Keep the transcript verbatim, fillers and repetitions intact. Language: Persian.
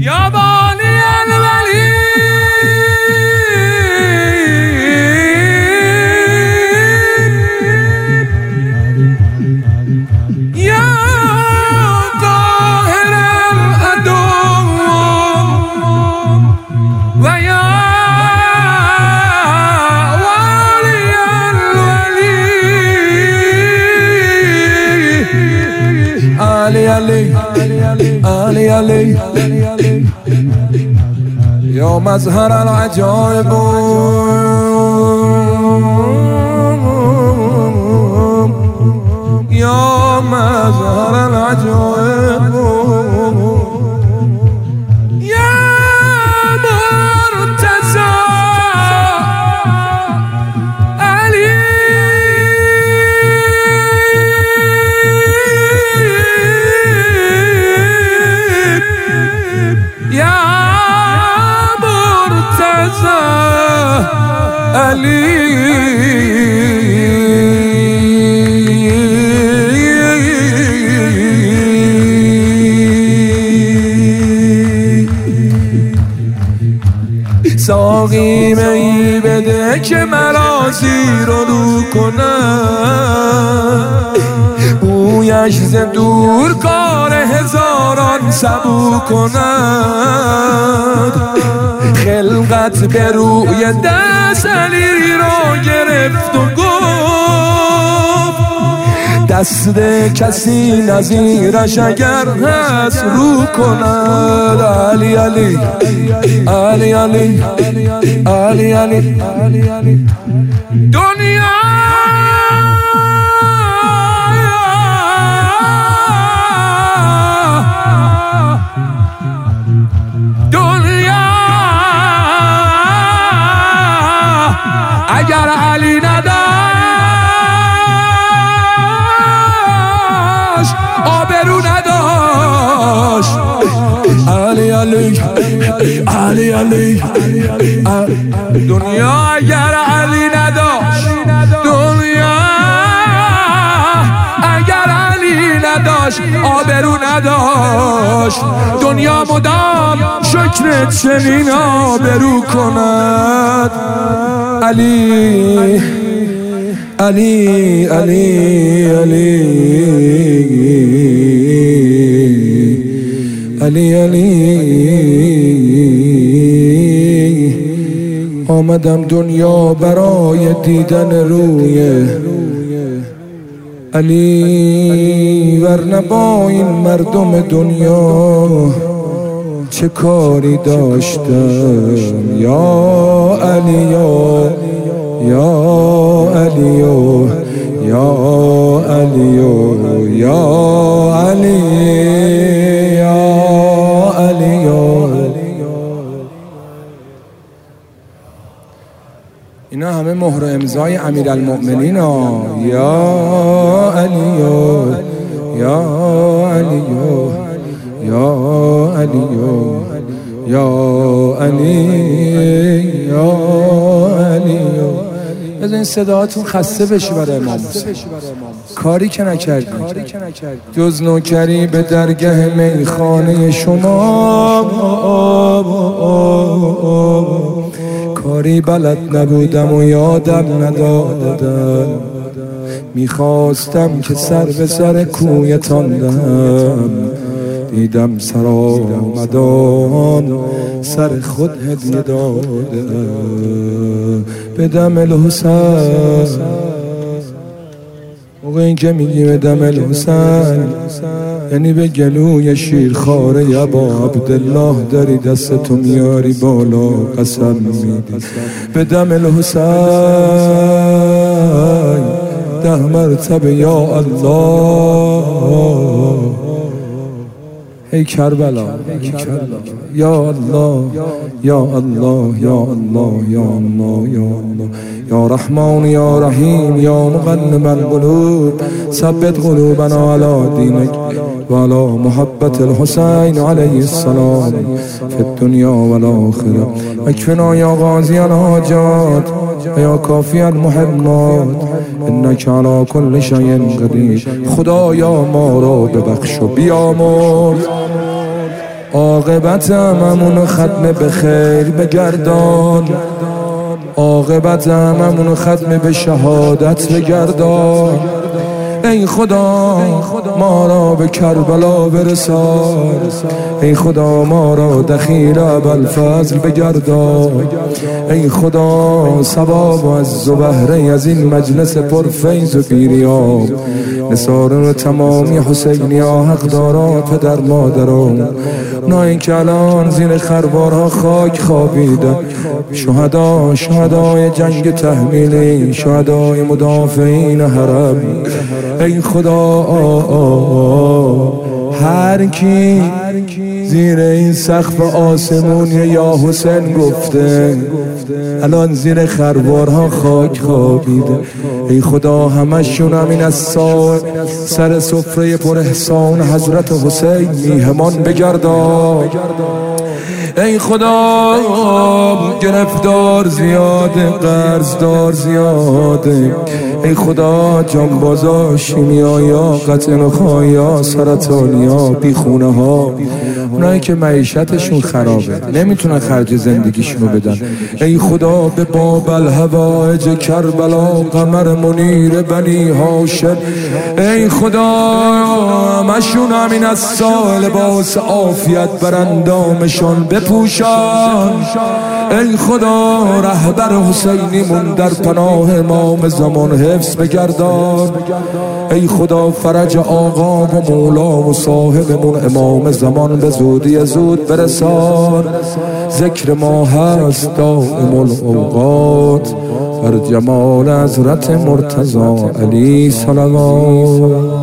یا بانی الولی یا قاهر العدو و یا والی الولی علی علی علی علی یا مظهر العجائب یا مظهر العجائب یا مرتضی علی یا مرتضی علی ساقی می بده که مرا زیر و رو کنم بویش ز دور کار هزاران سبو کند خلقت به روی دست علی را گرفت و گفت دست کسی نظیرش اگر هست رو کند علی علی علی علی علی علی علی دنیا دنیا اگر علی نداشت آبرو نداشت علی علی علی علی دنیا اگر علی نداشت دنیا اگر علی نداشت آبرو نداشت دنیا مدام شکر چنین آبرو کند علی علی علی علی علی علی آمدم دنیا برای دیدن روی علی ورنه با این مردم دنیا چه کاری داشتم یا علی یا یا علی یا علی یا علی یا علی اینا همه مهر امضای امیرالمؤمنین ها یا علی یا علی یا علی یا علی یا علی از این صداهاتون خسته بشی برای امام حسین کاری که نکردی جز نوکری به درگاه میخانه شما کاری بلد نبودم و یادم ندادم میخواستم که سر به سر کویتان دهم دیدم سر آمدان سر خود هدیه داده به دم الحسین موقع این که میگی به دم الحسین یعنی به گلوی شیرخواره ابا عبدالله داری دستتو میاری بالا قسم میدی به دم الحسین ده مرتبه یا الله ای کربلا ای کربلا یا الله یا الله یا الله یا الله یا الله یا رحمان یا رحیم یا مقلب القلوب ثبت قلوبنا على دینک و على محبت الحسین علیه السلام فی الدنیا و الاخره اکفنا یا غازی الحاجات و یا کافی المحمات انک علی کل شیء قدیر خدایا ما را ببخش و بیامرز عاقبت هممون ختم به خیر بگردان، عاقبت هممون ختم به شهادت بگردان. ای خدا ما را به کربلا برسان، ای خدا ما را دخیل ابوالفضل بگردان. ای خدا ثواب و عز و بهره از این مجلس پرفیض و بیریاب نثاران و تمامی حسینی ها، حقداران، پدر مادران، اونایی که الان زیر خروارها خاک خوابیدن، شهدا، شهدای جنگ تحمیلی، شهدای مدافعین حرم. ای خدا هر کی زیر این سقف آسمون یا حسین گفته الان زیر خروارها خاک خوابیده، ای خدا همشون همین از سر سفره پر احسان حضرت حسین میهمان بگردان. ای خدا گرفتار زیاده، قرضدار زیاده، ای خدا جانبازا، شیمیایا، قطع نخایا، سرطانیا، بیخونه ها، اونایی که معیشتشون خرابه نمیتونن خرج زندگیشونو بدن، ای خدا به باب الهوائج کربلا قمر منیر بنی هاشم، ای خدا همشون همین از سال لباس عافیت بر اندامشان بپوشان. ای خدا رهبر حسینیمون در پناه امام زمان حفظ بگردان. ای خدا فرج آقا و مولا و صاحبمون امام زمان به زودی زود برسان. ذکر ما هست دائم الاوقات بر جمال حضرت مرتضی علی صلوات.